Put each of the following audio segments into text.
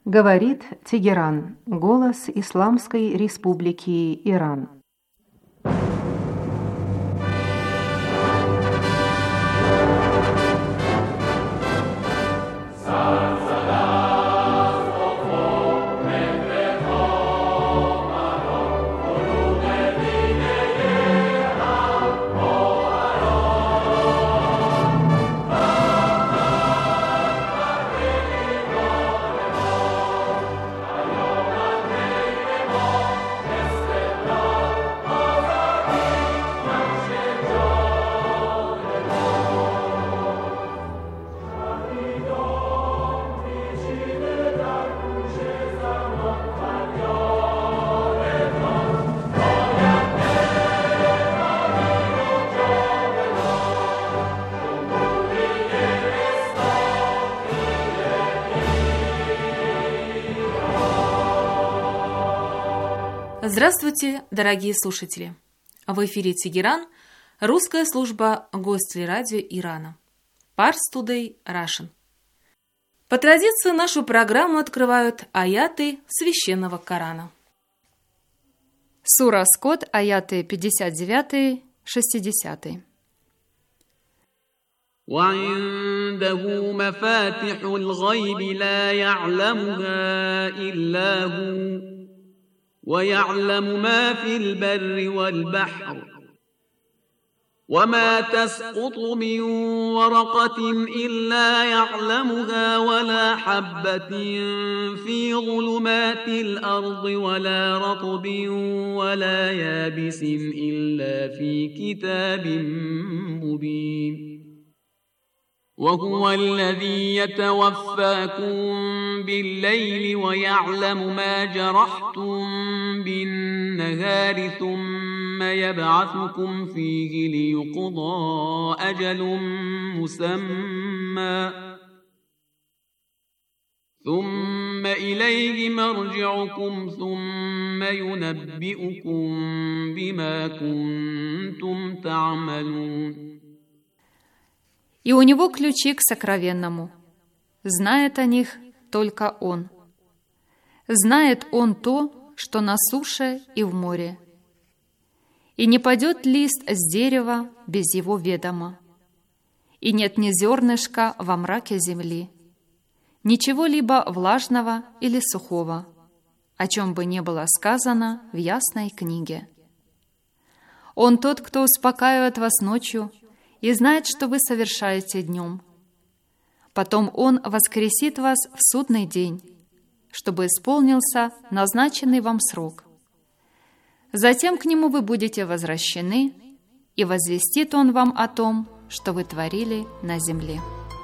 Говорит Тегеран, голос Исламской Республики Иран. Здравствуйте, дорогие слушатели! В эфире Тегеран, русская служба Гостелерадио Ирана. Pars Today Russian. По традиции нашу программу открывают аяты Священного Корана. Сура Скот, аяты 59-60. وعنده مفاتح الغيب لا يعلمها إلا هو ويعلم ما في البر والبحر وما تسقط من ورقة إلا يعلمها ولا حبة في ظلمات الأرض ولا رطب ولا يابس إلا في كتاب مبين وهو الذي يتوفاكم بالليل ويعلم ما جرحتم بالنهار ثم يبعثكم فيه ليقضى أجل مسمى ثم إليه مرجعكم ثم ينبئكم بما كنتم تعملون. И у него ключи к сокровенному. Знает о них только он. Знает он то, что на суше и в море. И не падет лист с дерева без его ведома. И нет ни зернышка во мраке земли, ничего-либо влажного или сухого, о чем бы ни было сказано в ясной книге. Он тот, кто успокаивает вас ночью, и знает, что вы совершаете днем. Потом Он воскресит вас в судный день, чтобы исполнился назначенный вам срок. Затем к Нему вы будете возвращены, и возвестит Он вам о том, что вы творили на земле.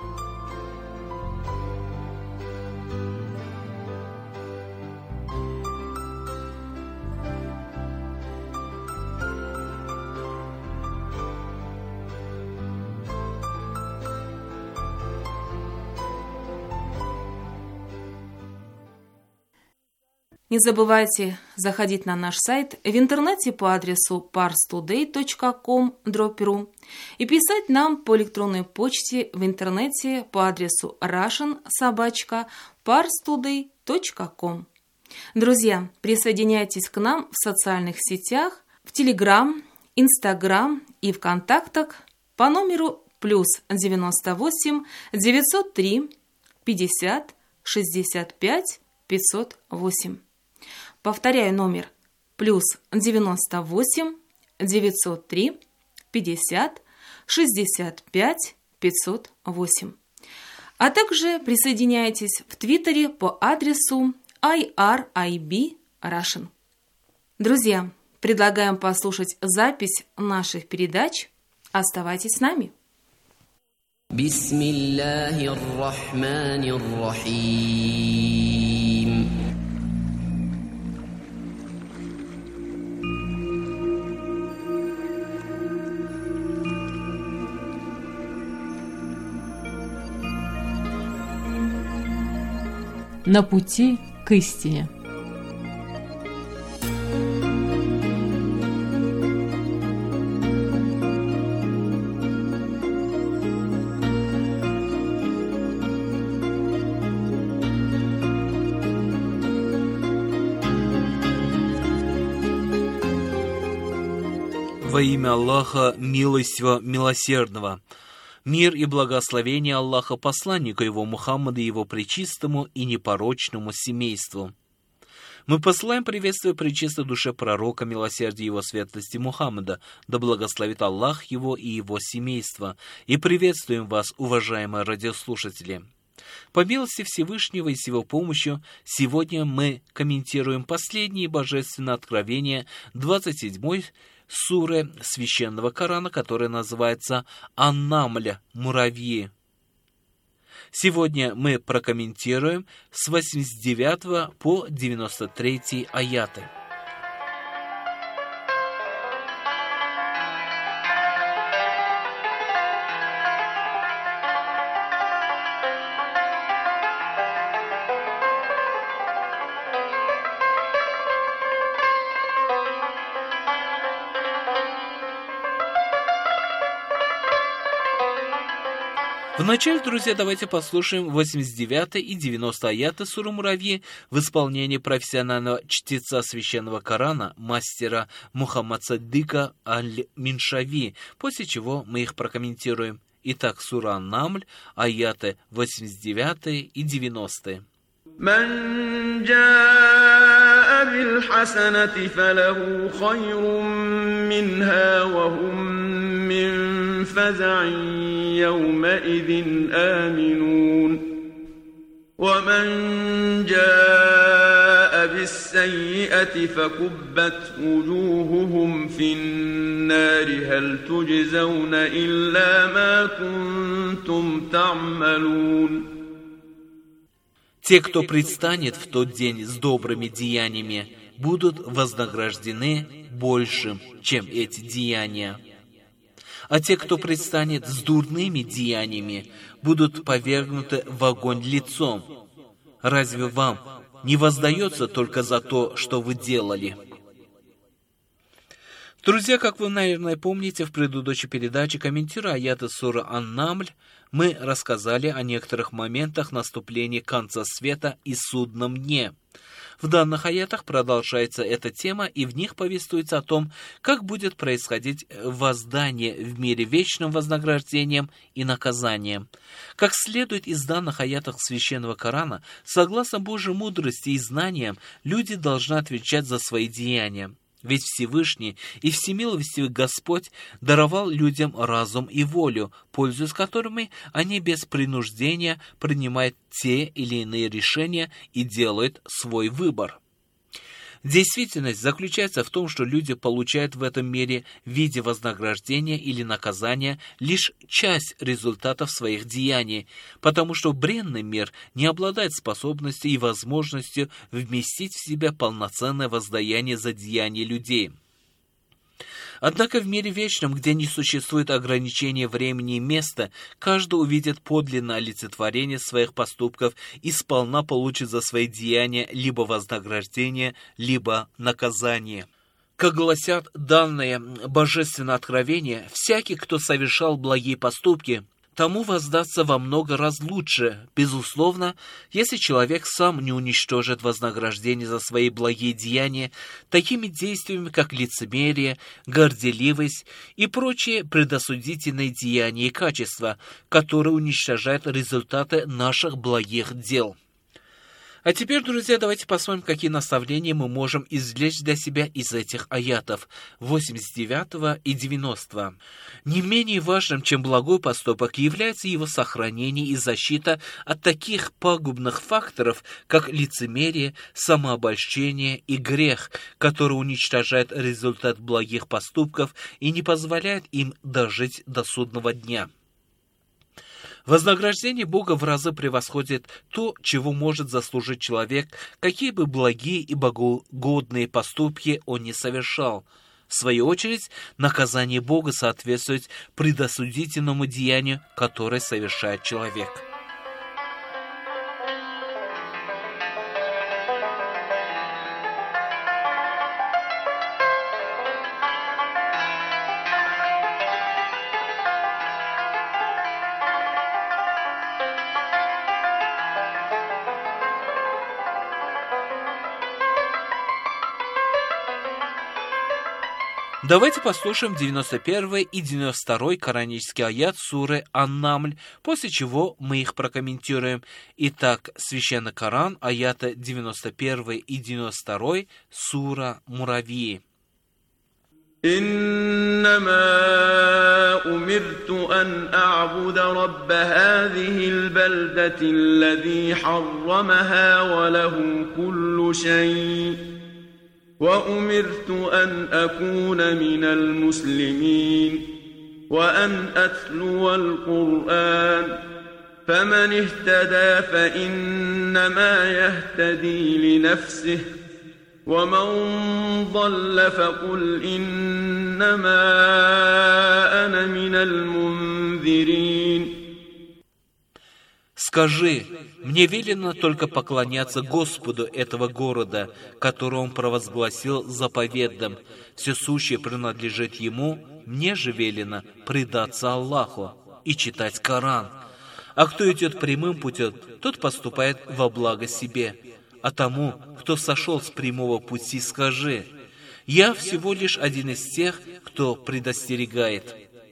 Не забывайте заходить на наш сайт в интернете по адресу parstoday.com/ru и писать нам по электронной почте в интернете по адресу russian@parstoday.com. Друзья, присоединяйтесь к нам в социальных сетях, в Telegram, Instagram и ВКонтактах по номеру +98 903 50 65 508. Повторяю номер +98 903 50 65 508. А также присоединяйтесь в Твиттере по адресу IRIB Russian. Друзья, предлагаем послушать запись наших передач. Оставайтесь с нами. Бисмиллахир-рахманир-рахим. На пути к истине. Во имя Аллаха, милостивого, милосердного. Мир и благословение Аллаха посланнику его Мухаммаду и его пречистому и непорочному семейству. Мы посылаем приветствие пречистой душе пророка, милосердия его светлости Мухаммада, да благословит Аллах его и его семейство, и приветствуем вас, уважаемые радиослушатели. По милости Всевышнего и с его помощью сегодня мы комментируем последние божественные откровения 27-й суры Священного Корана, которая называется «Ан-Намль» — «Муравьи». Сегодня мы прокомментируем с 89 по 93 аяты. Вначале, друзья, давайте послушаем 89 и 90 аяты суры «Муравьи» в исполнении профессионального чтеца Священного Корана, мастера Мухаммад Саддика Аль-Миншави, после чего мы их прокомментируем. Итак, сура Ан-Намль, аяты 89 и 90. من جاء بالحسنة فله خير منها وهم من فزع يومئذ آمنون ومن جاء بالسيئة فكبت وجوههم في النار هل تجزون إلا ما كنتم تعملون. Те, кто предстанет в тот день с добрыми деяниями, будут вознаграждены большим, чем эти деяния. А те, кто предстанет с дурными деяниями, будут повергнуты в огонь лицом. Разве вам не воздается только за то, что вы делали? Друзья, как вы, наверное, помните, в предыдущей передаче, комментируя аяты суры Ан-Намль, мы рассказали о некоторых моментах наступления конца света и судном дне. В данных аятах продолжается эта тема, и в них повествуется о том, как будет происходить воздание в мире вечным вознаграждением и наказанием. Как следует из данных аятах Священного Корана, согласно Божьей мудрости и знаниям, люди должны отвечать за свои деяния. Ведь Всевышний и Всемилостивый Господь даровал людям разум и волю, пользуясь которыми они без принуждения принимают те или иные решения и делают свой выбор. Действительность заключается в том, что люди получают в этом мире в виде вознаграждения или наказания лишь часть результатов своих деяний, потому что бренный мир не обладает способностью и возможностью вместить в себя полноценное воздаяние за деяния людей. Однако в мире вечном, где не существует ограничения времени и места, каждый увидит подлинное олицетворение своих поступков и сполна получит за свои деяния либо вознаграждение, либо наказание. Как гласят данные божественное откровение, всякий, кто совершал благие поступки, тому воздастся во много раз лучше, безусловно, если человек сам не уничтожит вознаграждение за свои благие деяния такими действиями, как лицемерие, горделивость и прочие предосудительные деяния и качества, которые уничтожают результаты наших благих дел. А теперь, друзья, давайте посмотрим, какие наставления мы можем извлечь для себя из этих аятов 89 и 90. Не менее важным, чем благой поступок, является его сохранение и защита от таких пагубных факторов, как лицемерие, самообольщение и грех, который уничтожает результат благих поступков и не позволяет им дожить до судного дня. Вознаграждение Бога в разы превосходит то, чего может заслужить человек, какие бы благие и богоугодные поступки он не совершал. В свою очередь, наказание Бога соответствует предосудительному деянию, которое совершает человек. Давайте послушаем 91 и 92 коранический аят суры Ан-Намль, после чего мы их прокомментируем. Итак, Священный Коран, аяты 91 и 92, сура Муравьи. إنما أمرت أن أعبد رب هذه البلدة الذي حرمها وله كل شيء وأمرت أن أكون من المسلمين وأن أتلو القرآن فمن اهتدى فإنما يهتدي لنفسه ومن ضل فقل إنما أنا من المنذرين. Скажи, мне велено только поклоняться Господу этого города, который Он провозгласил заповедным. Все сущее принадлежит Ему, мне же велено предаться Аллаху и читать Коран. А кто идет прямым путем, тот поступает во благо себе. А тому, кто сошел с прямого пути, скажи: я всего лишь один из тех, кто предостерегает.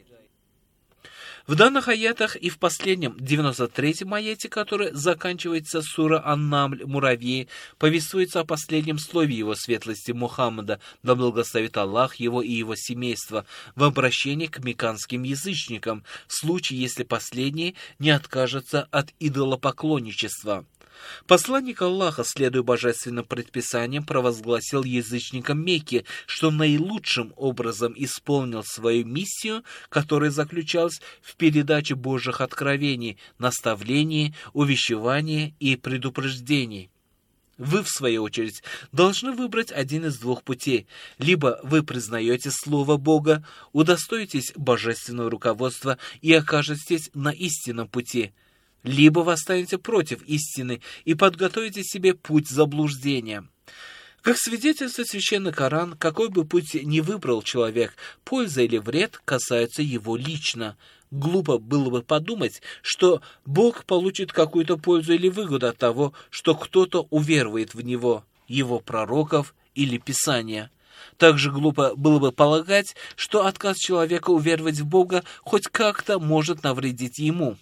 В данных аятах и в последнем 93-м аяте, который заканчивается сура Ан-Намль, Муравьи, повествуется о последнем слове его светлости Мухаммада, да благословит Аллах его и его семейство, в обращении к мекканским язычникам, в случае, если последние не откажутся от идолопоклонничества. Посланник Аллаха, следуя божественным предписаниям, провозгласил язычникам Мекки, что наилучшим образом исполнил свою миссию, которая заключалась в передаче Божьих откровений, наставлений, увещеваний и предупреждений. Вы, в свою очередь, должны выбрать один из двух путей. Либо вы признаете Слово Бога, удостоитесь божественного руководства и окажетесь на истинном пути, либо вы станете против истины и подготовите себе путь заблуждения. Как свидетельствует Священный Коран, какой бы путь ни выбрал человек, польза или вред касаются его лично. Глупо было бы подумать, что Бог получит какую-то пользу или выгоду от того, что кто-то уверует в Него, Его пророков или Писания. Также глупо было бы полагать, что отказ человека уверовать в Бога хоть как-то может навредить ему.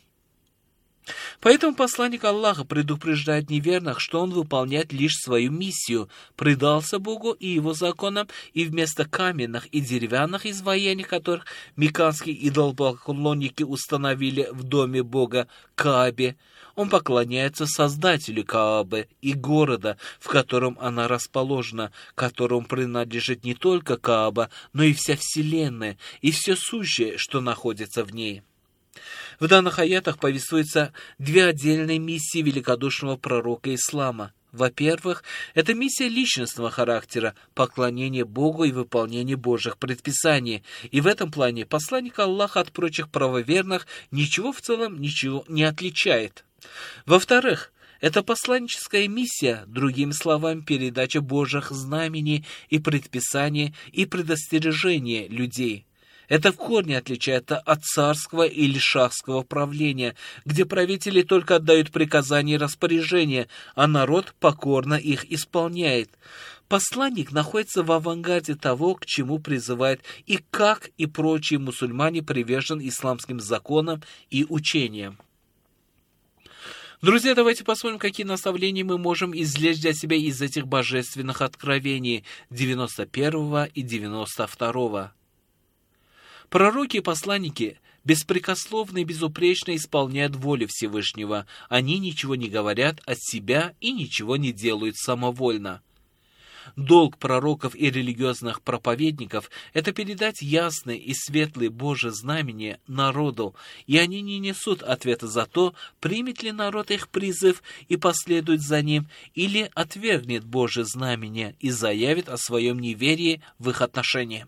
Поэтому посланник Аллаха предупреждает неверных, что он выполняет лишь свою миссию, предался Богу и его законам, и вместо каменных и деревянных изваяний, которых мекканские идолопоклонники установили в доме Бога Каабе, он поклоняется Создателю Каабы и города, в котором она расположена, которому принадлежит не только Кааба, но и вся вселенная, и все сущее, что находится в ней. В данных аятах повествуются две отдельные миссии великодушного пророка ислама. Во-первых, это миссия личностного характера, поклонение Богу и выполнение Божьих предписаний. И в этом плане посланник Аллаха от прочих правоверных ничего в целом не отличает. Во-вторых, это посланническая миссия, другими словами, передача Божьих знамений и предписаний и предостережения людей. Это в корне отличается от царского или шахского правления, где правители только отдают приказания и распоряжения, а народ покорно их исполняет. Посланник находится в авангарде того, к чему призывает и как и прочие мусульмане привержен исламским законам и учениям. Друзья, давайте посмотрим, какие наставления мы можем извлечь для себя из этих божественных откровений 91 и 92. Пророки и посланники беспрекословно и безупречно исполняют волю Всевышнего. Они ничего не говорят от себя и ничего не делают самовольно. Долг пророков и религиозных проповедников – это передать ясные и светлые Божьи знамения народу, и они не несут ответа за то, примет ли народ их призыв и последует за ним, или отвергнет Божьи знамения и заявит о своем неверии в их отношении.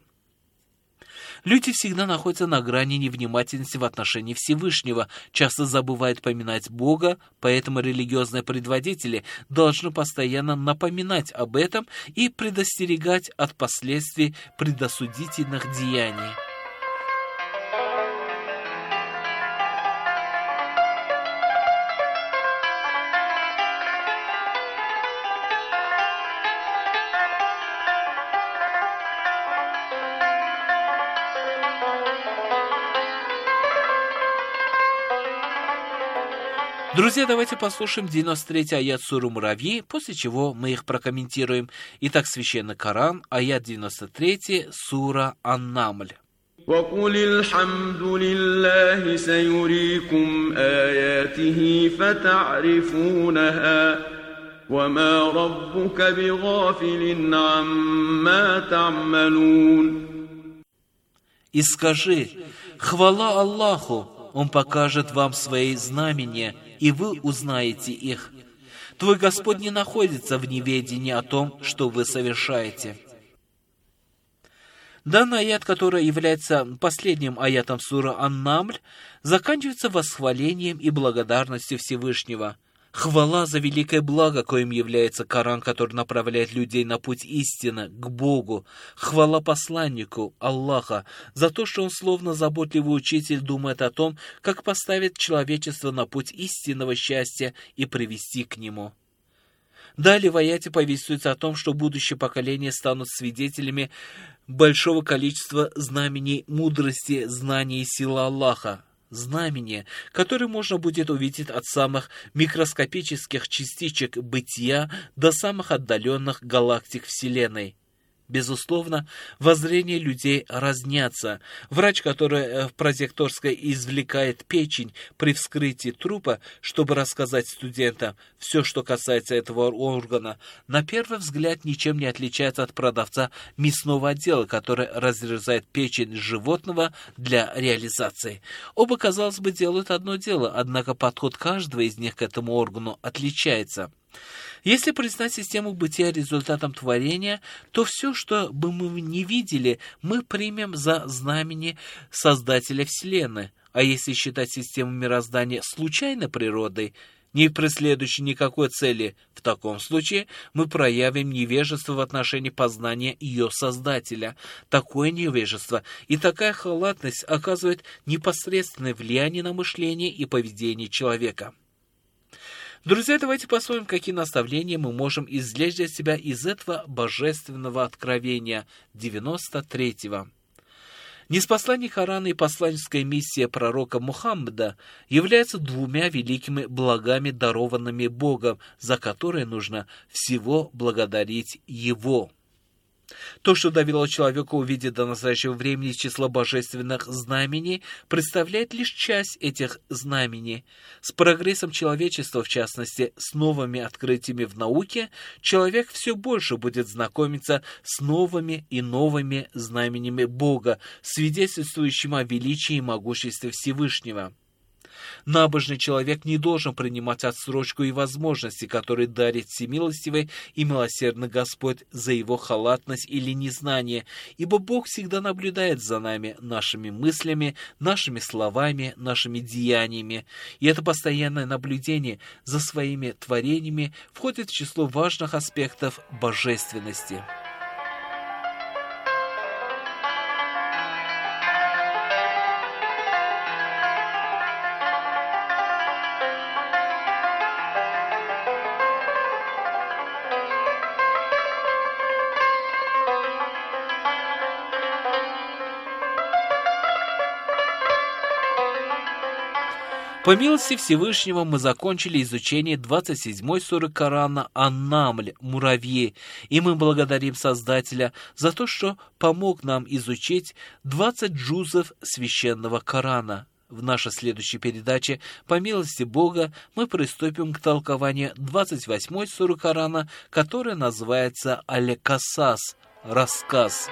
Люди всегда находятся на грани невнимательности в отношении Всевышнего, часто забывают поминать Бога, поэтому религиозные предводители должны постоянно напоминать об этом и предостерегать от последствий предосудительных деяний. Друзья, давайте послушаем 93-й аят суры Муравьи, после чего мы их прокомментируем. Итак, Священный Коран, аят 93, сура Ан-Намль. وَقُلِ الْحَمْدُ لِلَّهِ سَيُرِيكُمْ آيَاتِهِ فَتَعْرِفُونَهَا وَمَا رَبُّكَ بِغَافِلٍ عَمَّا تَعْمَلُونَ. И скажи: хвала Аллаху, Он покажет вам свои знамения, и вы узнаете их. Твой Господь не находится в неведении о том, что вы совершаете. Данный аят, который является последним аятом суры Ан-Намль, заканчивается восхвалением и благодарностью Всевышнего. Хвала за великое благо, коим является Коран, который направляет людей на путь истины, к Богу. Хвала посланнику Аллаха за то, что он, словно заботливый учитель, думает о том, как поставить человечество на путь истинного счастья и привести к нему. Далее в аяте повествуется о том, что будущее поколение станут свидетелями большого количества знамений мудрости, знаний и силы Аллаха. Знамения, которые можно будет увидеть от самых микроскопических частичек бытия до самых отдаленных галактик Вселенной. Безусловно, воззрения людей разнятся. Врач, который в прозекторской извлекает печень при вскрытии трупа, чтобы рассказать студентам все, что касается этого органа, на первый взгляд ничем не отличается от продавца мясного отдела, который разрезает печень животного для реализации. Оба, казалось бы, делают одно дело, однако подход каждого из них к этому органу отличается. Если признать систему бытия результатом творения, то все, что бы мы не видели, мы примем за знамение Создателя Вселенной. А если считать систему мироздания случайной природой, не преследующей никакой цели, в таком случае мы проявим невежество в отношении познания ее Создателя. Такое невежество и такая халатность оказывают непосредственное влияние на мышление и поведение человека. Друзья, давайте посмотрим, какие наставления мы можем извлечь для себя из этого божественного откровения 93-го. Ниспослание Корана и посланническая миссия пророка Мухаммада являются двумя великими благами, дарованными Богом, за которые нужно всего благодарить Его. То, что довело человека увидеть до настоящего времени число божественных знамений, представляет лишь часть этих знамений. С прогрессом человечества, в частности, с новыми открытиями в науке, человек все больше будет знакомиться с новыми и новыми знамениями Бога, свидетельствующими о величии и могуществе Всевышнего. Набожный человек не должен принимать отсрочку и возможности, которые дарит всемилостивый и милосердный Господь за его халатность или незнание, ибо Бог всегда наблюдает за нами, нашими мыслями, нашими словами, нашими деяниями. И это постоянное наблюдение за своими творениями входит в число важных аспектов божественности. По милости Всевышнего мы закончили изучение 27-й суры Корана Ан-Намль, Муравьи, и мы благодарим Создателя за то, что помог нам изучить 20 джузов Священного Корана. В нашей следующей передаче, по милости Бога, мы приступим к толкованию 28-й суры Корана, которая называется Аль-Касас, рассказ.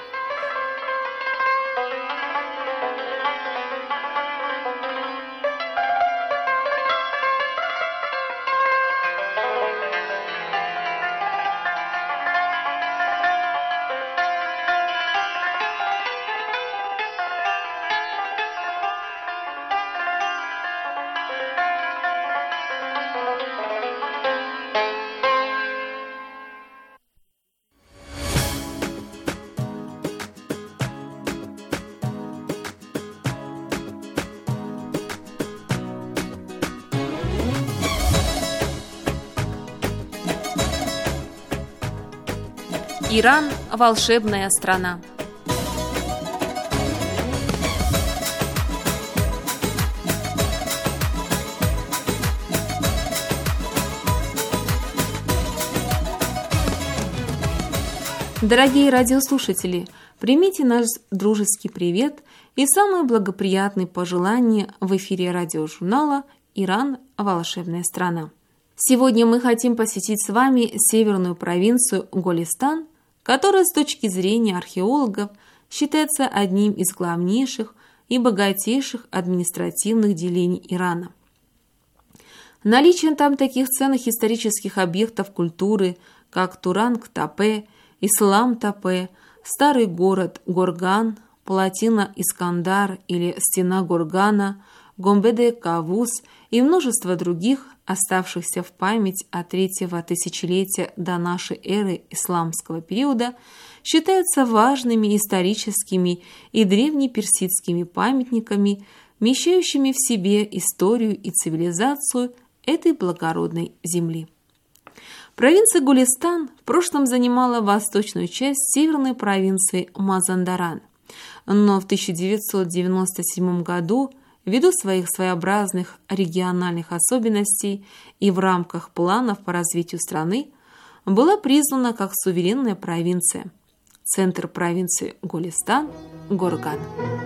Иран – волшебная страна. Дорогие радиослушатели, примите наш дружеский привет и самые благоприятные пожелания в эфире радиожурнала «Иран. Волшебная страна». Сегодня мы хотим посетить с вами северную провинцию Голестан, которая с точки зрения археологов считается одним из главнейших и богатейших административных делений Ирана. Наличие там таких ценных исторических объектов культуры, как Туранг-Тапе, Ислам-Тапе, старый город Горган, плотина Искандар или стена Горгана, Гомбеде-Кавуз и множество других, оставшихся в память от 3-го тысячелетия до нашей эры исламского периода, считаются важными историческими и древнеперсидскими памятниками, вмещающими в себе историю и цивилизацию этой благородной земли. Провинция Голестан в прошлом занимала восточную часть северной провинции Мазандаран, но в 1997 году ввиду своих своеобразных региональных особенностей и в рамках планов по развитию страны была признана как суверенная провинция. Центр провинции Голестан – Горган.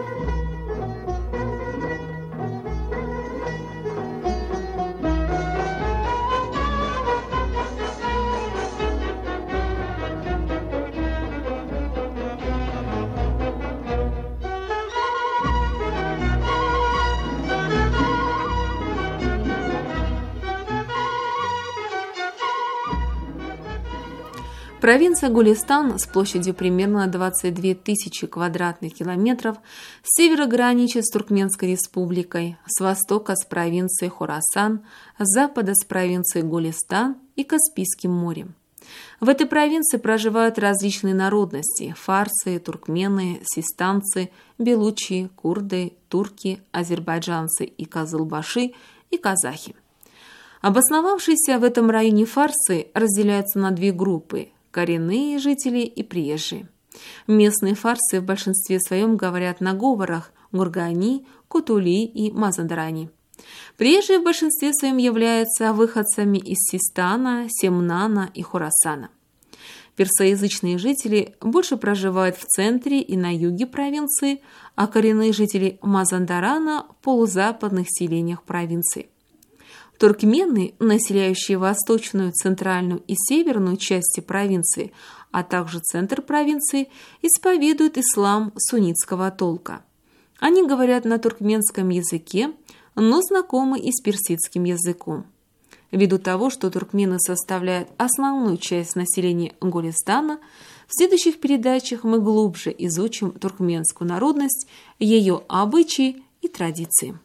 Провинция Голестан с площадью примерно 22 тысячи квадратных километров с севера граничит с Туркменской республикой, с востока с провинцией Хорасан, с запада с провинцией Голестан и Каспийским морем. В этой провинции проживают различные народности – фарсы, туркмены, систанцы, белучи, курды, турки, азербайджанцы и кызылбаши и казахи. Обосновавшиеся в этом районе фарсы разделяются на две группы – коренные жители и приезжие. Местные фарсы в большинстве своем говорят на говорах Гургани, Кутули и Мазандарани. Приезжие в большинстве своем являются выходцами из Систана, Семнана и Хорасана. Персоязычные жители больше проживают в центре и на юге провинции, а коренные жители Мазандарана в полузападных селениях провинции. Туркмены, населяющие восточную, центральную и северную части провинции, а также центр провинции, исповедуют ислам суннитского толка. Они говорят на туркменском языке, но знакомы и с персидским языком. Ввиду того, что туркмены составляют основную часть населения Голестана, в следующих передачах мы глубже изучим туркменскую народность, ее обычаи и традиции.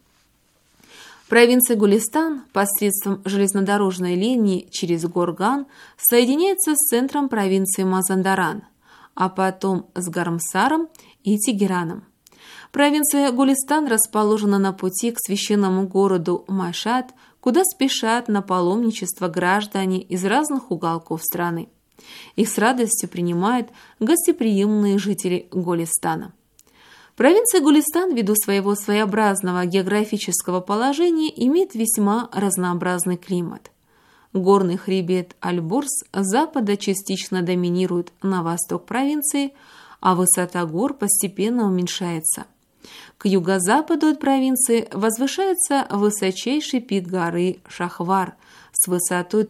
Провинция Голестан посредством железнодорожной линии через Горган соединяется с центром провинции Мазандаран, а потом с Гармсаром и Тегераном. Провинция Голестан расположена на пути к священному городу Машад, куда спешат на паломничество граждане из разных уголков страны. Их с радостью принимают гостеприимные жители Голестана. Провинция Голестан, ввиду своего своеобразного географического положения, имеет весьма разнообразный климат. Горный хребет Альборз с запада частично доминирует на восток провинции, а высота гор постепенно уменьшается. К юго-западу от провинции возвышается высочайший пик горы Шахвар с высотой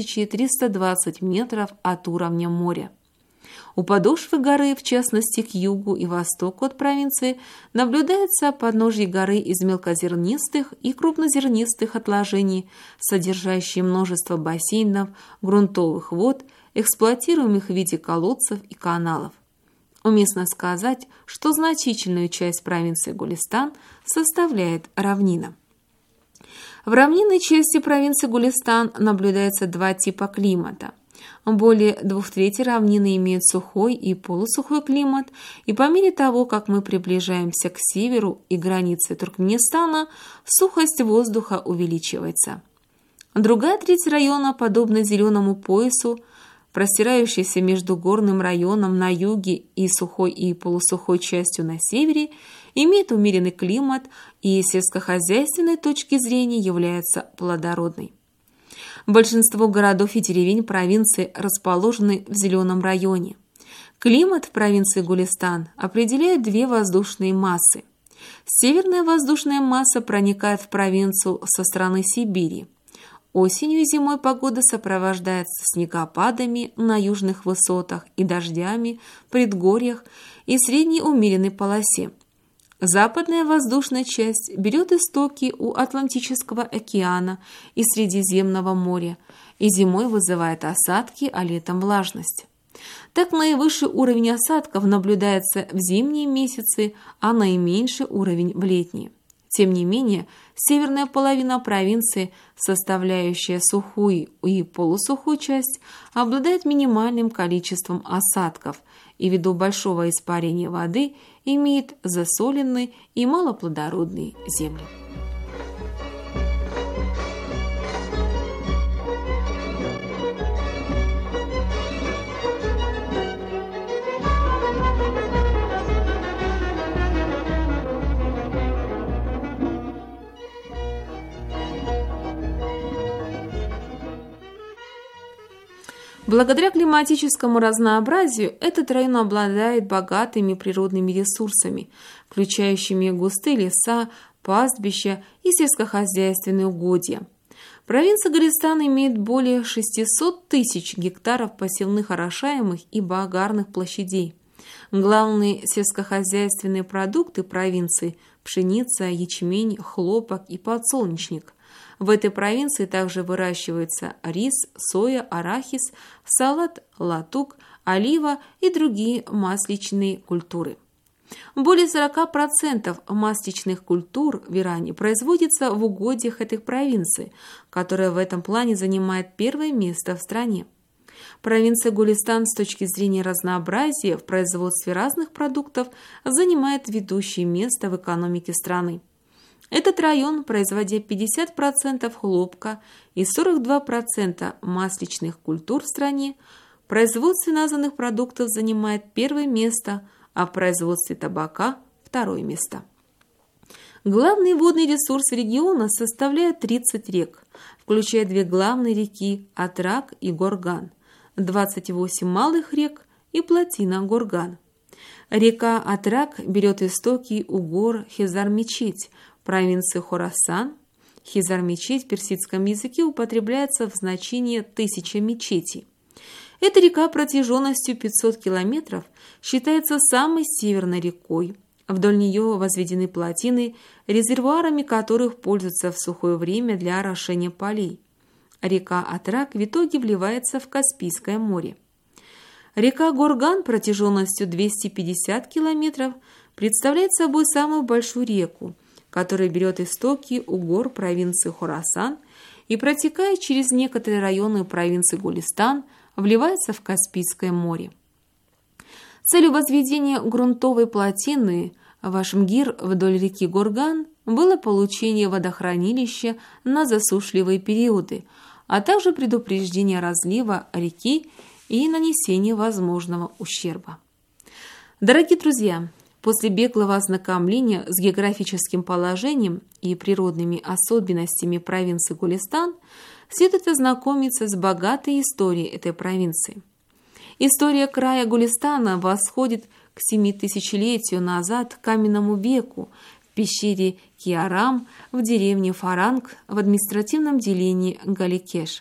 3320 метров от уровня моря. У подошвы горы, в частности к югу и востоку от провинции, наблюдается подножье горы из мелкозернистых и крупнозернистых отложений, содержащие множество бассейнов, грунтовых вод, эксплуатируемых в виде колодцев и каналов. Уместно сказать, что значительную часть провинции Голестан составляет равнина. В равнинной части провинции Голестан наблюдается два типа климата. Более 2/3 равнины имеют сухой и полусухой климат, и по мере того, как мы приближаемся к северу и границе Туркменистана, сухость воздуха увеличивается. Другая треть района, подобно зеленому поясу, простирающийся между горным районом на юге и сухой и полусухой частью на севере, имеет умеренный климат и с сельскохозяйственной точки зрения является плодородной. Большинство городов и деревень провинции расположены в зеленом районе. Климат в провинции Гулистан определяют две воздушные массы. Северная воздушная масса проникает в провинцию со стороны Сибири. Осенью и зимой погода сопровождается снегопадами на южных высотах и дождями в предгорьях и средней умеренной полосе. Западная воздушная часть берет истоки у Атлантического океана и Средиземного моря и зимой вызывает осадки, а летом влажность. Так наивысший уровень осадков наблюдается в зимние месяцы, а наименьший уровень в летние. Тем не менее, северная половина провинции, составляющая сухую и полусухую часть, обладает минимальным количеством осадков и ввиду большого испарения воды имеет засоленные и малоплодородные земли. Благодаря климатическому разнообразию этот район обладает богатыми природными ресурсами, включающими густые леса, пастбища и сельскохозяйственные угодья. Провинция Гулистан имеет более 600 тысяч гектаров посевных орошаемых и багарных площадей. Главные сельскохозяйственные продукты провинции – пшеница, ячмень, хлопок и подсолнечник. В этой провинции также выращиваются рис, соя, арахис, салат, латук, олива и другие масличные культуры. Более 40% масличных культур в Иране производится в угодьях этой провинции, которая в этом плане занимает первое место в стране. Провинция Гулистан с точки зрения разнообразия в производстве разных продуктов занимает ведущее место в экономике страны. Этот район, производя 50% хлопка и 42% масличных культур в стране, в производстве названных продуктов занимает первое место, а в производстве табака – второе место. Главные водные ресурсы региона составляют 30 рек, включая две главные реки – Атрак и Горган, 28 малых рек и плотина-Горган. Река Атрак берет истоки у гор Хизар-Мечеть, провинции Хорасан. Хизар-Мечеть в персидском языке употребляется в значении «тысяча мечетей». Эта река протяженностью 500 километров считается самой северной рекой. Вдоль нее возведены плотины, резервуарами которых пользуются в сухое время для орошения полей. Река Атрак в итоге вливается в Каспийское море. Река Горган протяженностью 250 километров представляет собой самую большую реку, которая берет истоки у гор провинции Хорасан и, протекая через некоторые районы провинции Гулистан, вливается в Каспийское море. Целью возведения грунтовой плотины Вашмгир вдоль реки Горган было получение водохранилища на засушливые периоды, а также предупреждение разлива реки и нанесение возможного ущерба. Дорогие друзья, после беглого ознакомления с географическим положением и природными особенностями провинции Гулистан следует ознакомиться с богатой историей этой провинции. История края Гулистана восходит к 7000-летию назад, к каменному веку, в пещере Киарам в деревне Фаранг в административном делении Галикеш.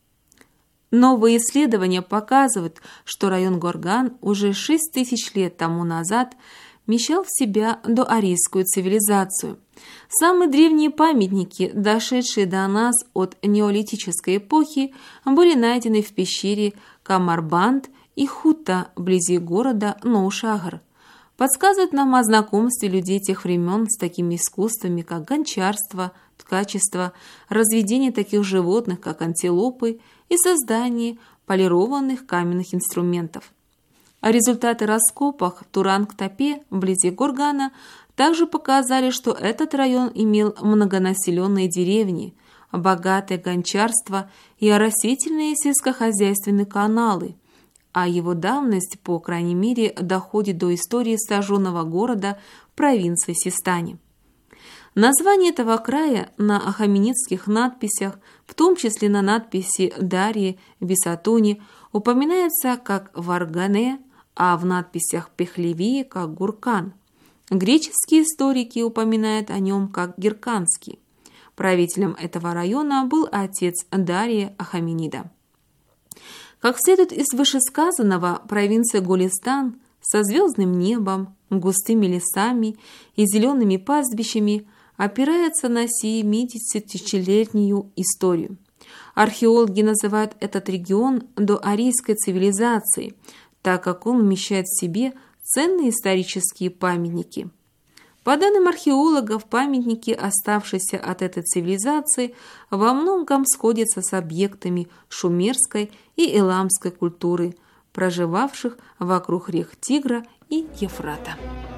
Новые исследования показывают, что район Горган уже 6000 лет тому назад вмещал в себя доарийскую цивилизацию. Самые древние памятники, дошедшие до нас от неолитической эпохи, были найдены в пещере Камарбанд и Хута вблизи города Ноушагр. Подсказывают нам о знакомстве людей тех времен с такими искусствами, как гончарство, ткачество, разведение таких животных, как антилопы, и создание полированных каменных инструментов. А результаты раскопок в Туранг-Тапе, вблизи Горгана, также показали, что этот район имел многонаселенные деревни, богатое гончарство и оросительные сельскохозяйственные каналы, а его давность, по крайней мере, доходит до истории сожженного города в провинции Систани. Название этого края на ахаменидских надписях, в том числе на надписи Дарьи Бисатуни, упоминается как Варгане, а в надписях Пехлеви как Гуркан. Греческие историки упоминают о нем как Гирканский. Правителем этого района был отец Дария Ахаменида. Как следует из вышесказанного, провинция Голестан со звездным небом, густыми лесами и зелеными пастбищами опирается на 70-тысячелетнюю историю. Археологи называют этот регион доарийской цивилизацией, так как он вмещает в себе ценные исторические памятники. По данным археологов, памятники, оставшиеся от этой цивилизации, во многом сходятся с объектами шумерской и эламской культуры, проживавших вокруг рек Тигра и Ефрата.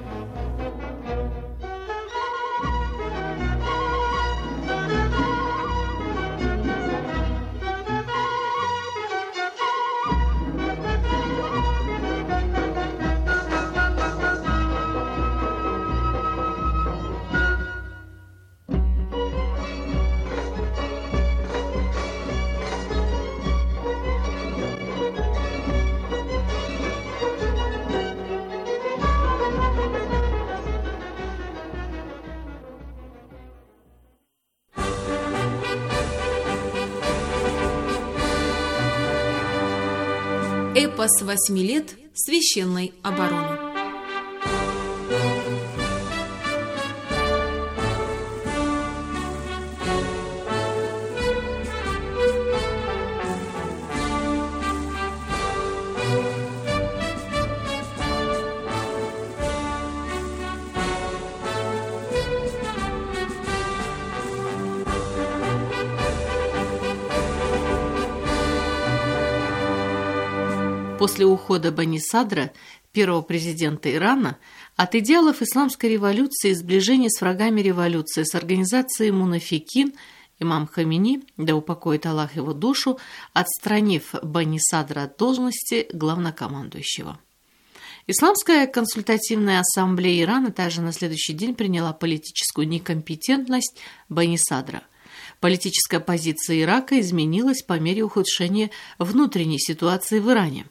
Эпос 8 лет священной обороны. После ухода Бани Садра, первого президента Ирана, от идеалов исламской революции и сближения с врагами революции с организацией Мунафикин, имам Хамини, да упокоит Аллах его душу, отстранив Бани Садра от должности главнокомандующего. Исламская консультативная ассамблея Ирана также на следующий день приняла политическую некомпетентность Бани Садра. Политическая позиция Ирака изменилась по мере ухудшения внутренней ситуации в Иране.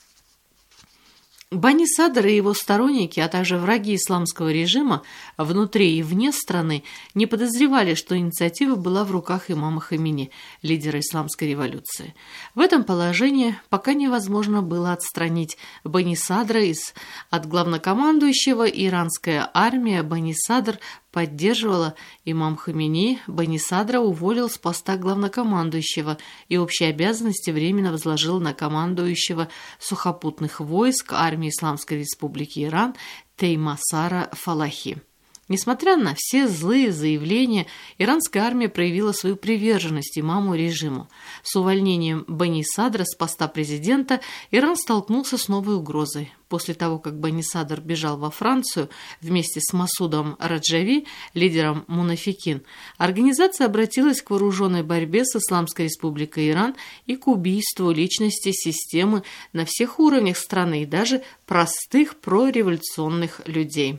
Бани Садр и его сторонники, а также враги исламского режима внутри и вне страны не подозревали, что инициатива была в руках имама Хамини, лидера исламской революции. В этом положении пока невозможно было отстранить Бани Садра от главнокомандующего, иранская армия Бани Садр поддерживала имам Хамини, Бани Садра уволил с поста главнокомандующего и общие обязанности временно возложил на командующего сухопутных войск армии Исламской Республики Иран Теймасара Фалахи. Несмотря на все злые заявления, иранская армия проявила свою приверженность имаму режиму. С увольнением Бани Садра с поста президента Иран столкнулся с новой угрозой. После того, как Бани Садр бежал во Францию вместе с Масудом Раджави, лидером Мунафикин, организация обратилась к вооруженной борьбе с Исламской Республикой Иран и к убийству личности системы на всех уровнях страны и даже простых прореволюционных людей.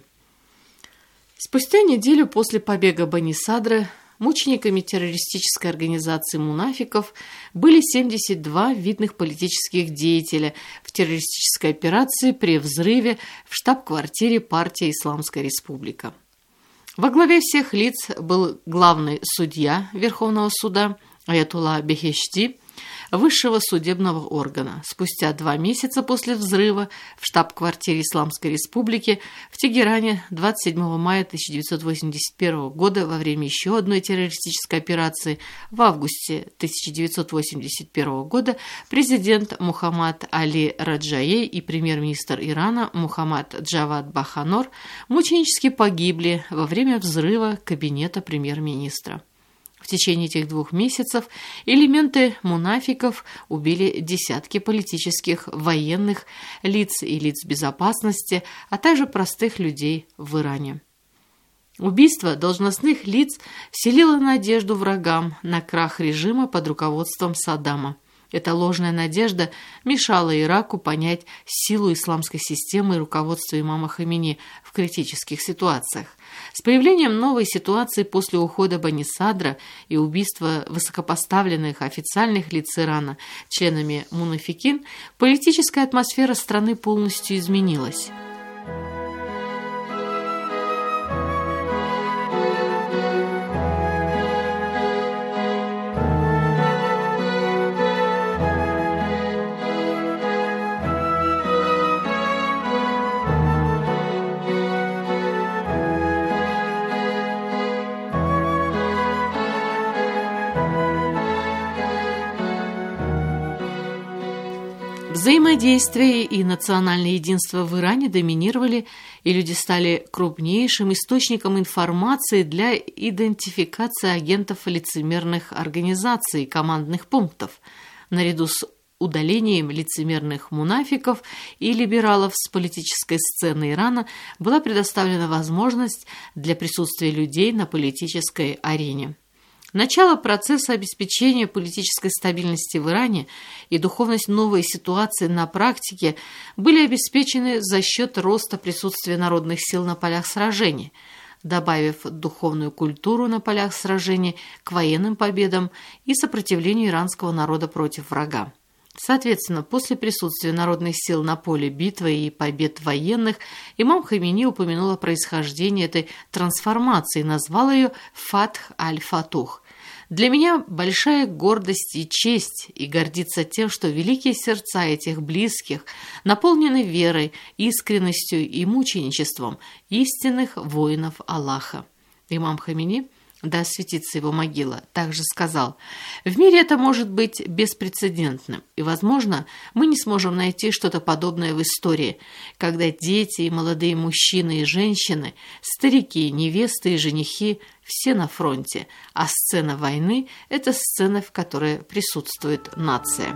Спустя неделю после побега Бани Садра мучениками террористической организации мунафиков были 72 видных политических деятеля в террористической операции при взрыве в штаб-квартире партии «Исламская республика». Во главе всех лиц был главный судья Верховного суда Аятулла Бехешти, высшего судебного органа. Спустя 2 месяца после взрыва в штаб-квартире Исламской Республики в Тегеране 27 мая 1981 года во время еще одной террористической операции в августе 1981 года президент Мухаммад Али Раджаи и премьер-министр Ирана Мухаммад Джавад Баханор мученически погибли во время взрыва кабинета премьер-министра. В течение этих 2 месяцев элементы мунафиков убили десятки политических, военных лиц и лиц безопасности, а также простых людей в Иране. Убийство должностных лиц вселило надежду врагам на крах режима под руководством Саддама. Эта ложная надежда мешала Ираку понять силу исламской системы и руководства имама Хомейни в критических ситуациях. С появлением новой ситуации после ухода Бани Садра и убийства высокопоставленных официальных лиц Ирана членами мунафикин, политическая атмосфера страны полностью изменилась. Взаимодействие и национальное единство в Иране доминировали, и люди стали крупнейшим источником информации для идентификации агентов лицемерных организаций и командных пунктов. Наряду с удалением лицемерных мунафиков и либералов с политической сцены Ирана была предоставлена возможность для присутствия людей на политической арене. Начало процесса обеспечения политической стабильности в Иране и духовность новой ситуации на практике были обеспечены за счет роста присутствия народных сил на полях сражений, добавив духовную культуру на полях сражений к военным победам и сопротивлению иранского народа против врага. Соответственно, после присутствия народных сил на поле битвы и побед военных, имам Хомейни упомянул о происхождении этой трансформации и назвал ее «Фатх аль-Фатух». Для меня большая гордость и честь, и гордиться тем, что великие сердца этих близких наполнены верой, искренностью и мученичеством истинных воинов Аллаха. Имам Хомейни, да осветится его могила, также сказал: «В мире это может быть беспрецедентным, и, возможно, мы не сможем найти что-то подобное в истории, когда дети и молодые мужчины и женщины, старики, невесты и женихи все на фронте, а сцена войны – это сцена, в которой присутствует нация».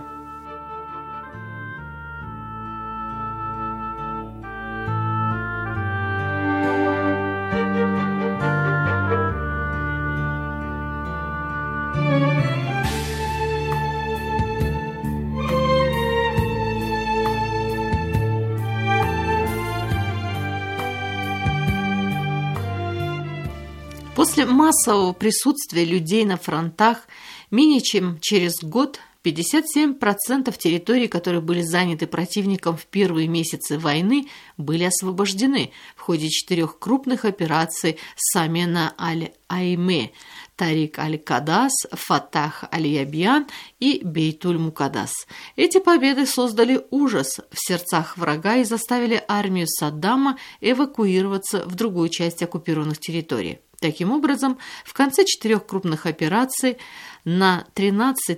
После массового присутствия людей на фронтах менее чем через год 57% территорий, которые были заняты противником в первые месяцы войны, были освобождены в ходе 4 крупных операций Самена аль-Айме, Тарик аль-Кадас, Фатах аль-Ябьян и Бейтуль-Мукадас. Эти победы создали ужас в сердцах врага и заставили армию Саддама эвакуироваться в другую часть оккупированных территорий. Таким образом, в конце 4 крупных операций на 13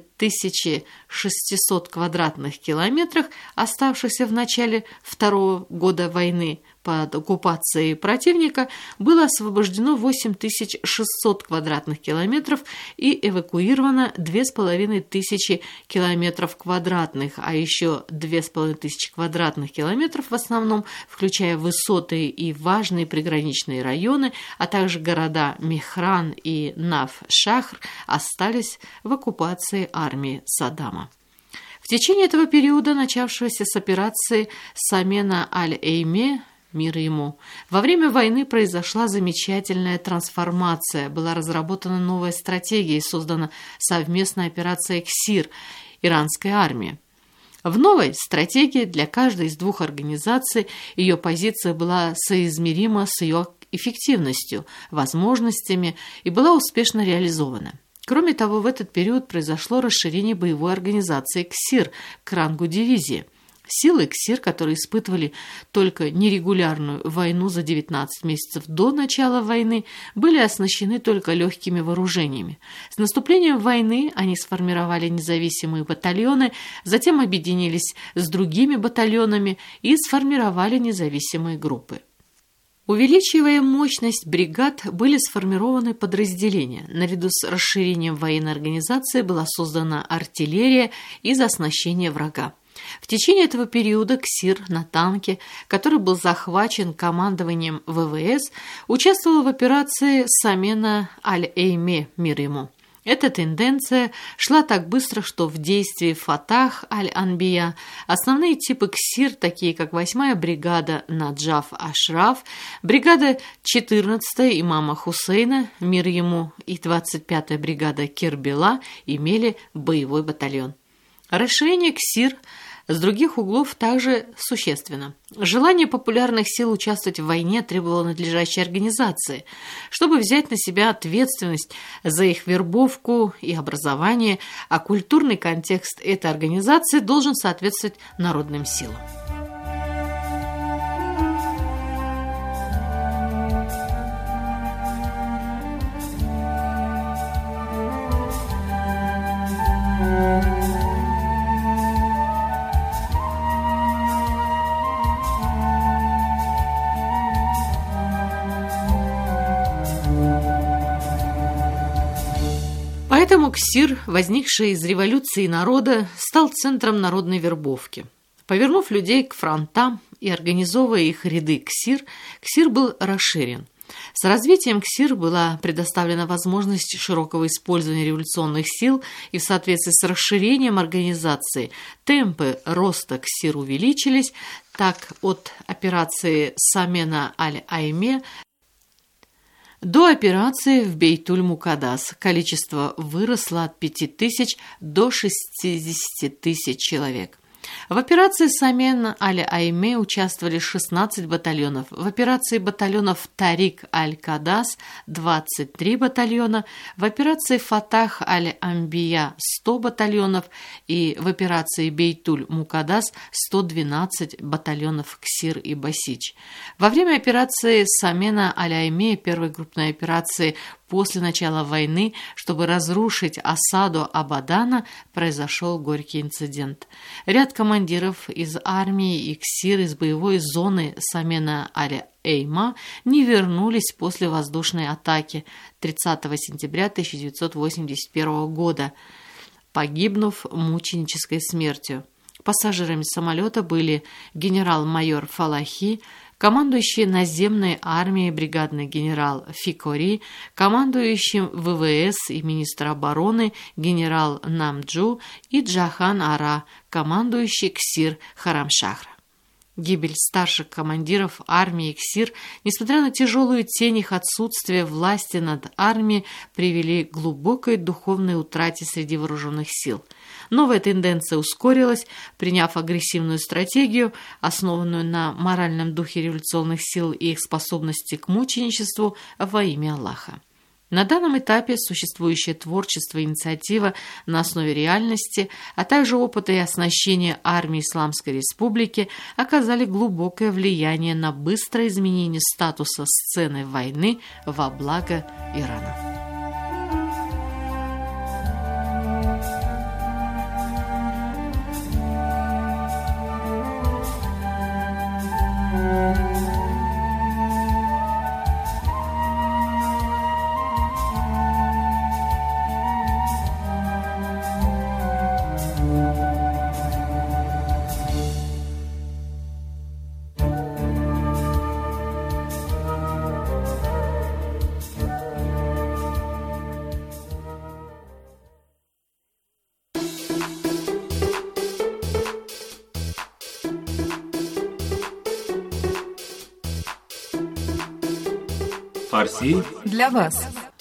600 квадратных километрах, оставшихся в начале второго года войны под оккупацией противника, было освобождено 8600 квадратных километров и эвакуировано 2500 километров квадратных, а еще 2500 квадратных километров в основном, включая высоты и важные приграничные районы, а также города Мехран и Нав-Шахр, остались в оккупации армии Саддама. В течение этого периода, начавшегося с операции Самена аль-Эйме, мир ему, во время войны произошла замечательная трансформация, была разработана новая стратегия и создана совместная операция «Ксир» иранской армии. В новой стратегии для каждой из 2 организаций ее позиция была соизмерима с ее эффективностью, возможностями и была успешно реализована. Кроме того, в этот период произошло расширение боевой организации «Ксир» к рангу дивизии. Силы КСИР, которые испытывали только нерегулярную войну за 19 месяцев до начала войны, были оснащены только легкими вооружениями. С наступлением войны они сформировали независимые батальоны, затем объединились с другими батальонами и сформировали независимые группы. Увеличивая мощность бригад, были сформированы подразделения. Наряду с расширением военной организации была создана артиллерия из оснащения врага. В течение этого периода КСИР на танке, который был захвачен командованием ВВС, участвовал в операции Самена аль-Эйме, мир ему. Эта тенденция шла так быстро, что в действии Фатах аль-Анбия основные типы ксир, такие как 8-я бригада Наджаф Ашраф, бригада 14-я имама Хусейна, мир ему, и 25-я бригада Кирбела имели боевой батальон. Расширение ксир с других углов также существенно. Желание популярных сил участвовать в войне требовало надлежащей организации. Чтобы взять на себя ответственность за их вербовку и образование, а культурный контекст этой организации должен соответствовать народным силам. Поэтому ксир, возникший из революции народа, стал центром народной вербовки. Повернув людей к фронтам и организовывая их ряды ксир был расширен. С развитием ксир была предоставлена возможность широкого использования революционных сил, и в соответствии с расширением организации темпы роста ксир увеличились. Так, от операции Самена аль-Айме до операции в Бейтуль-Мукаддас количество выросло от 5000 до 60 тысяч человек. В операции Самен аль-Айме участвовали 16 батальонов, в операции батальонов Тарик аль-Кадас 23 батальона, в операции Фатах аль-Амбия 100 батальонов и в операции Бейтуль-Мукаддас 112 батальонов ксир и басич. Во время операции Самена аль-Айме, первой крупной операции после начала войны, чтобы разрушить осаду Абадана, произошел горький инцидент. Ряд командиров из армии и ксир из боевой зоны Самена аль-Эйма не вернулись после воздушной атаки 30 сентября 1981 года, погибнув мученической смертью. Пассажирами самолета были генерал-майор Фалахи, командующий наземной армией бригадный генерал Фикори, командующим ВВС и министр обороны генерал Намджу и Джахан Ара, командующий ксир Харамшахра. Гибель старших командиров армии и ксир, несмотря на тяжелую тень их отсутствия власти над армией, привели к глубокой духовной утрате среди вооруженных сил. Новая тенденция ускорилась, приняв агрессивную стратегию, основанную на моральном духе революционных сил и их способности к мученичеству во имя Аллаха. На данном этапе существующее творчество и инициатива на основе реальности, а также опыта и оснащения армии Исламской Республики оказали глубокое влияние на быстрое изменение статуса сцены войны во благо Ирана. Фарси для вас.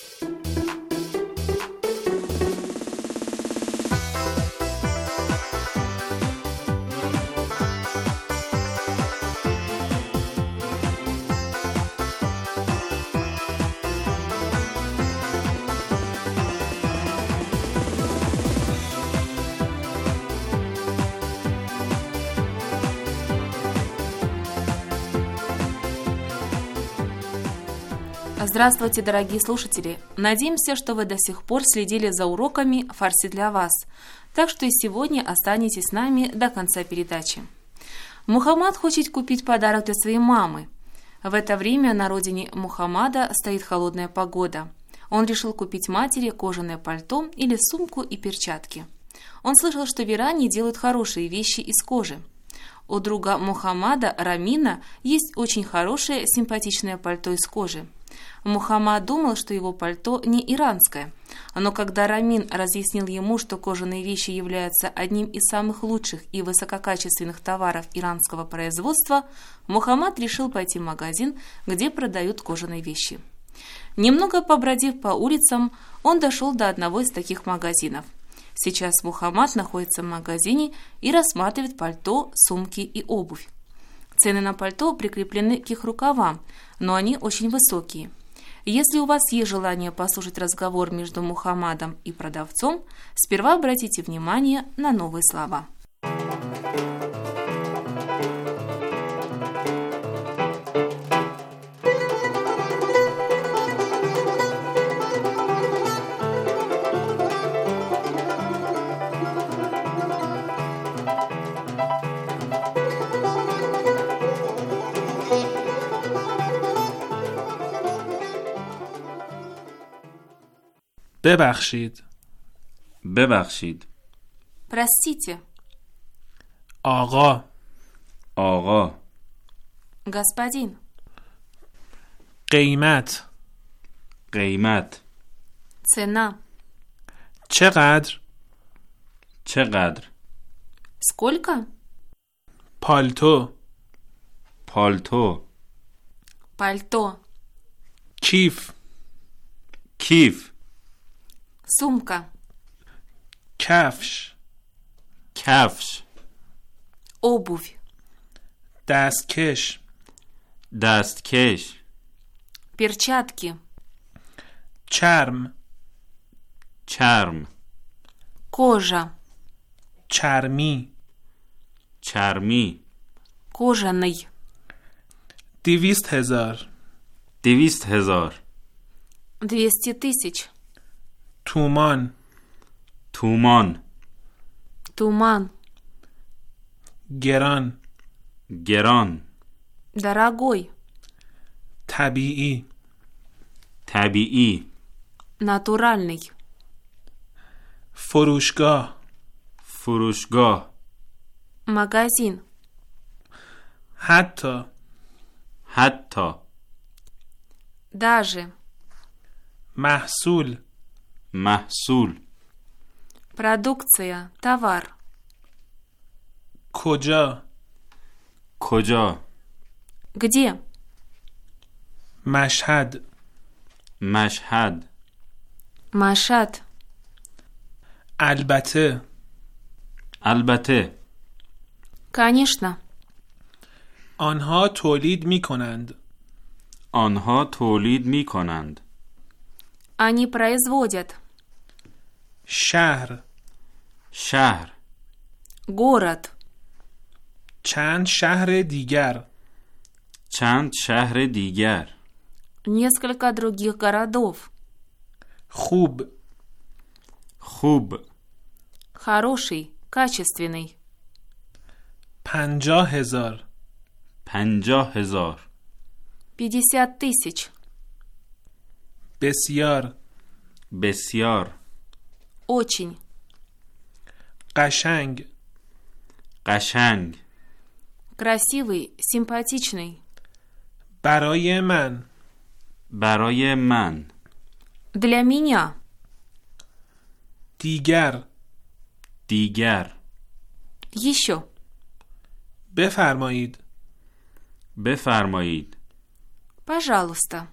Здравствуйте, дорогие слушатели! Надеемся, что вы до сих пор следили за уроками «Фарси для вас», так что и сегодня останетесь с нами до конца передачи. Мухаммад хочет купить подарок для своей мамы. В это время на родине Мухаммада стоит холодная погода. Он решил купить матери кожаное пальто или сумку и перчатки. Он слышал, что в Иране делают хорошие вещи из кожи. У друга Мухаммада, Рамина, есть очень хорошее симпатичное пальто из кожи. Мухаммад думал, что его пальто не иранское, но когда Рамин разъяснил ему, что кожаные вещи являются одним из самых лучших и высококачественных товаров иранского производства, Мухаммад решил пойти в магазин, где продают кожаные вещи. Немного побродив по улицам, он дошел до одного из таких магазинов. Сейчас Мухаммад находится в магазине и рассматривает пальто, сумки и обувь. Цены на пальто прикреплены к их рукавам, но они очень высокие. Если у вас есть желание послушать разговор между Мухаммадом и продавцом, сперва обратите внимание на новые слова. ببخشید. ببخشید. Простите. آقا. آقا. Господин. قیمت. قیمت. Цена. چقدر؟ چقدر؟ Сколько? پالتو. پالتو. Пальто. کیف. کیف. Сумка. کفش. کفش. Обувь. دستکش. دستکش. Перчатки. چرم. چرم. Кожа. چرمی. چرمی. Кожаный. 200,000. 200,000. 200,000. تومان. تومان. Туман. گران. گران. Дорогой. طبیعی. طبیعی. Натуральный. فروشگاه. فروشگاه. Магазин. حتی. حتی. Даже. محصول. محصول. Продукция. Товар. کجا؟ کجا؟ Где? مشهد. مشهد. Машат. البته. البته. Конечно. آنها تولید می کنند. آنها تولید می کنند. Они производят. شهر. شهر. Город. چند شهر دیگر. چند شهر دیگر. Несколько других городов. خوب. خوب. Хороший. Качественный. 50,000. 50,000. 50,000. بسیار. بسیار. Очень. قشنگ. قشنگ. Красивый. Симпатичный. برای من. برای من. Для меня. دیگر. دیگر. Еще. بفرمایید. بفرمایید. Пожалуйста.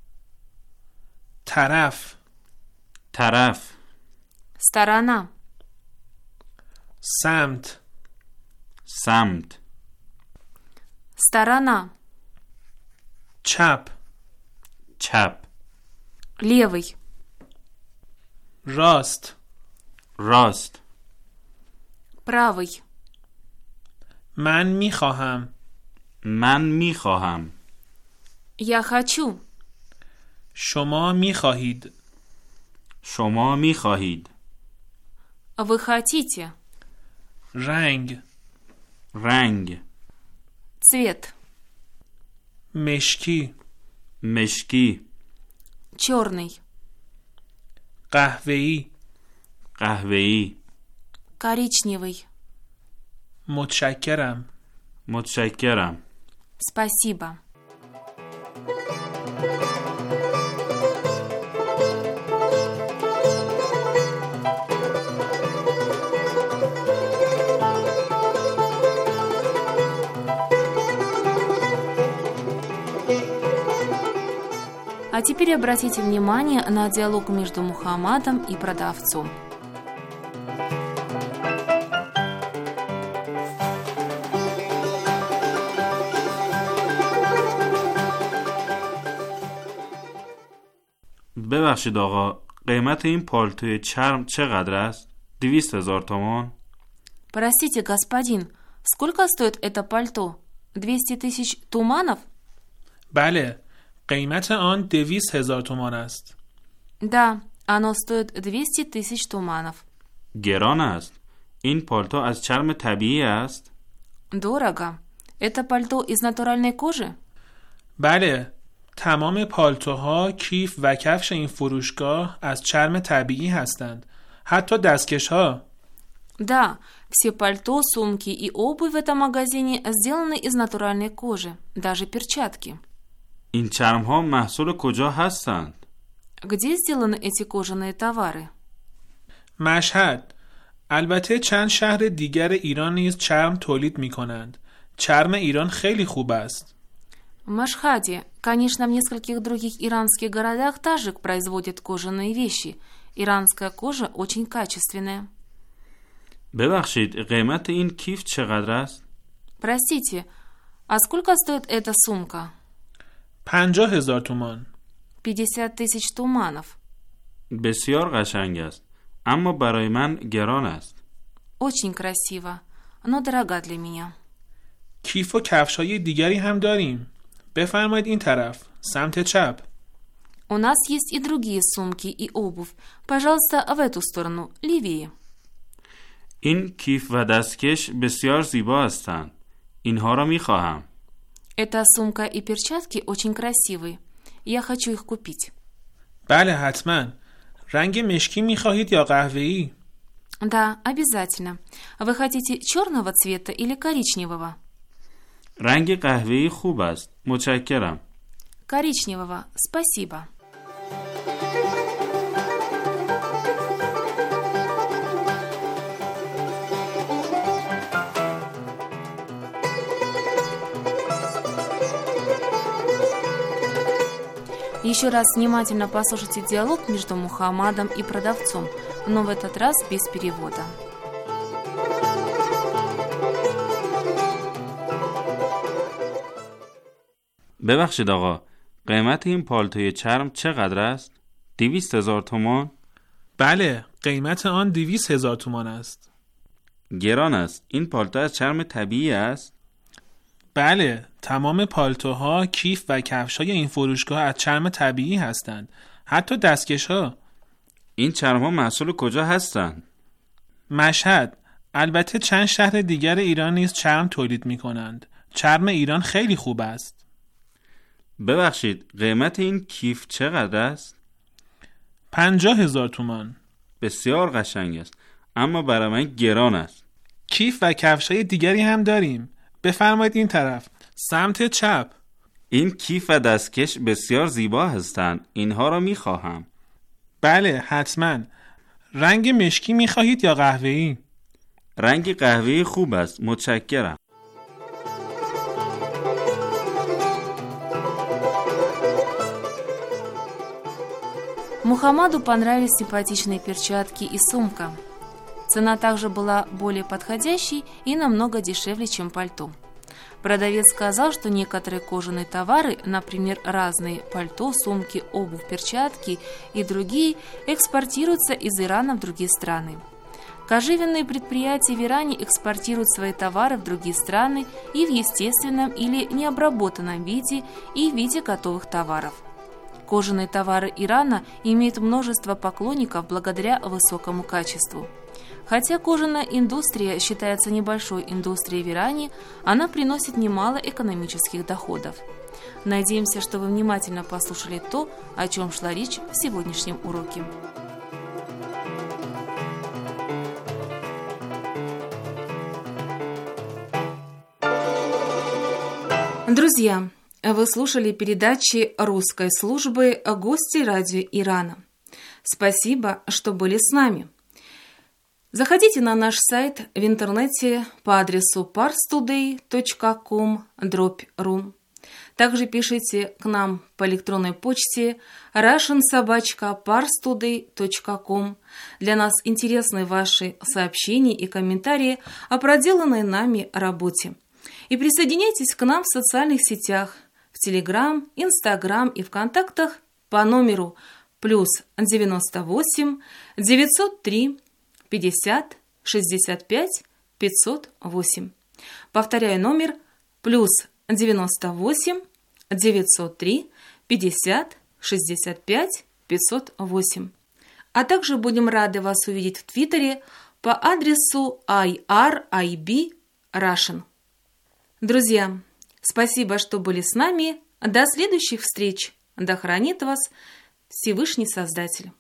طرف. طرف. Сторона. سمت. سمت. Сторона. چپ. چپ. Левый. راست. راست. Правый. من می خواهم. من می خواهم. Я хочу. شما می خواهید. شما می خواهید. Вы хотите. رنگ. رنگ. Цвет. مشکی. مشکی. Черный. قهوه‌ای. قهوه‌ای. Коричневый. متشکرم. متشکرم. Спасибо. А теперь обратите внимание на диалог между Мухаммадом и продавцом. ببخشید آقا، قیمت این پالتوی چرم چقدر است؟ 200,000 تومان. Простите, господин, сколько стоит это пальто? 200 000 туманов? بله، قیمت آن 200,000 تومان است. Да, оно стоит 200 000 туманов. گران است. این پالتو از چرم طبیعی است؟ Дорого. Это пальто из натуральной кожи? بله، تمام پالتوها، کیف و کفش این فروشگاه از چرم طبیعی هستند. حتی دستکش‌ها. Да, все пальто, сумки и обувь в этом магазине сделаны из натуральной кожи, даже перчатки. این چرم‌ها محصول کجا هستند؟ Где сделаны эти кожаные товары? مشهد. البته چند شهر دیگر ایران نیز چرم تولید می‌کنند. چرم ایران خیلی خوب است. В Машхаде, конечно, в нескольких других иранских городах также производят кожаные вещи. Иранская кожа очень качественная. ببخشید، قیمت این کیف چقدر است؟ Простите, а сколько стоит эта сумка? 50,000 تومان. 50 000 туманов. بسیار قشنگ است، اما برای من گران است. Очень красиво, но дорога для меня. کیف و کفش‌های دیگری هم داریم. بفرمایید این طرف، سمت چپ. У нас есть и другие сумки и обувь. Пожалуйста, в эту сторону, левее. این کیف و دستکش بسیار زیبا هستند. اینها را می‌خواهم. Эта сумка и перчатки очень красивые. Я хочу их купить. بله حتما. رنگ مشکی می‌خواهید یا قهوه‌ای؟ Да, обязательно. Вы хотите черного цвета или коричневого? رنگ قهوه‌ای خوب است. متشکرم. Коричневого, спасибо. Еще раз внимательно послушайте диалог между Мухаммадом и продавцом, но в этот раз без перевода. ببخشید آقا، قیمت این پالتوی چرم چقدر است؟ 200,000 تومان؟ بله، قیمت آن 200,000 تومان است. گران است. این پالتو از چرم طبیعی است؟ بله، تمام پالتوها، کیف و کفش‌های این فروشگاه از چرم طبیعی هستند. حتی دستکش‌ها. این چرم‌ها محصول کجا هستند؟ مشهد. البته چند شهر دیگر ایران نیز چرم تولید می‌کنند. چرم ایران خیلی خوب است. ببخشید، قیمت این کیف چقدر است؟ 50,000 تومان. بسیار قشنگ است، اما برای من گران است. کیف و کفش‌های دیگری هم داریم. بفرمایید این طرف، سمت چپ. این کیف و دستکش بسیار زیبا هستند. اینها را می‌خواهم. بله، حتما. رنگ مشکی می‌خواهید یا قهوه‌ای؟ رنگ قهوه‌ای خوب است. متشکرم. Мухаммаду понравились симпатичные перчатки и сумка. Цена также была более подходящей и намного дешевле, чем пальто. Продавец сказал, что некоторые кожаные товары, например, разные пальто, сумки, обувь, перчатки и другие, экспортируются из Ирана в другие страны. Кожевенные предприятия в Иране экспортируют свои товары в другие страны и в естественном или необработанном виде, и в виде готовых товаров. Кожаные товары Ирана имеют множество поклонников благодаря высокому качеству. Хотя кожаная индустрия считается небольшой индустрией в Иране, она приносит немало экономических доходов. Надеемся, что вы внимательно послушали то, о чем шла речь в сегодняшнем уроке. Друзья, вы слушали передачи русской службы «Гости радио Ирана». Спасибо, что были с нами. Заходите на наш сайт в интернете по адресу parstoday.com/ru Также пишите к нам по электронной почте russian@parstoday.com. Для нас интересны ваши сообщения и комментарии о проделанной нами работе. И присоединяйтесь к нам в социальных сетях, в Telegram, Instagram и ВКонтактах по номеру +98 903 50 65 508. Повторяю номер +98 903 50 65 508. А также будем рады вас увидеть в Твиттере по адресу IRIB Russian. Друзья, спасибо, что были с нами. До следующих встреч. Да хранит вас Всевышний Создатель.